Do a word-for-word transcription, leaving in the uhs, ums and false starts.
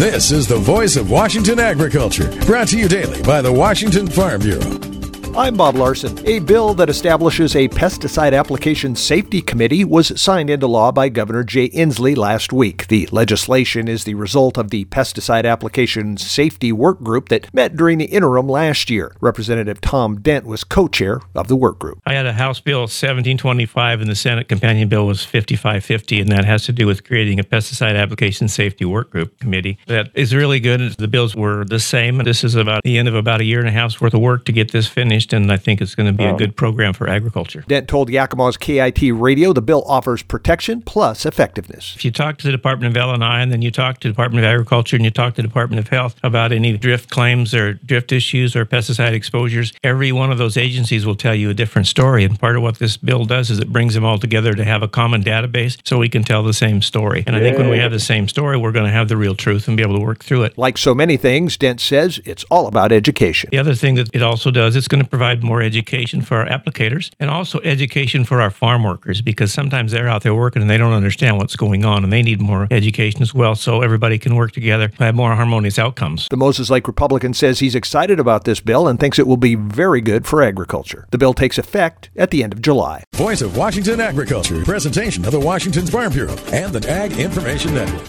This is the Voice of Washington Agriculture, brought to you daily by the Washington Farm Bureau. I'm Bob Larson. A bill that establishes a pesticide application safety committee was signed into law by Governor Jay Inslee last week. The legislation is the result of the pesticide application safety work group that met during the interim last year. Representative Tom Dent was co-chair of the work group. I had a House Bill seventeen twenty-five and the Senate companion bill was fifty-five fifty, and that has to do with creating a pesticide application safety work group committee. That is really good. The bills were the same. This is about the end of about a year and a half's worth of work to get this finished, and I think it's going to be a good program for agriculture. Dent told Yakima's K I T Radio the bill offers protection plus effectiveness. If you talk to the Department of L and I, and then you talk to the Department of Agriculture, and you talk to the Department of Health about any drift claims or drift issues or pesticide exposures, every one of those agencies will tell you a different story. And part of what this bill does is it brings them all together to have a common database so we can tell the same story. And I think when we have the same story, we're going to have the real truth and be able to work through it. Like so many things, Dent says it's all about education. The other thing that it also does, it's going to provide more education for our applicators and also education for our farm workers, because sometimes they're out there working and they don't understand what's going on and they need more education as well so everybody can work together to have more harmonious outcomes. The Moses Lake Republican says he's excited about this bill and thinks it will be very good for agriculture. The bill takes effect at the end of July. Voice of Washington Agriculture, presentation of the Washington Farm Bureau and the Ag Information Network.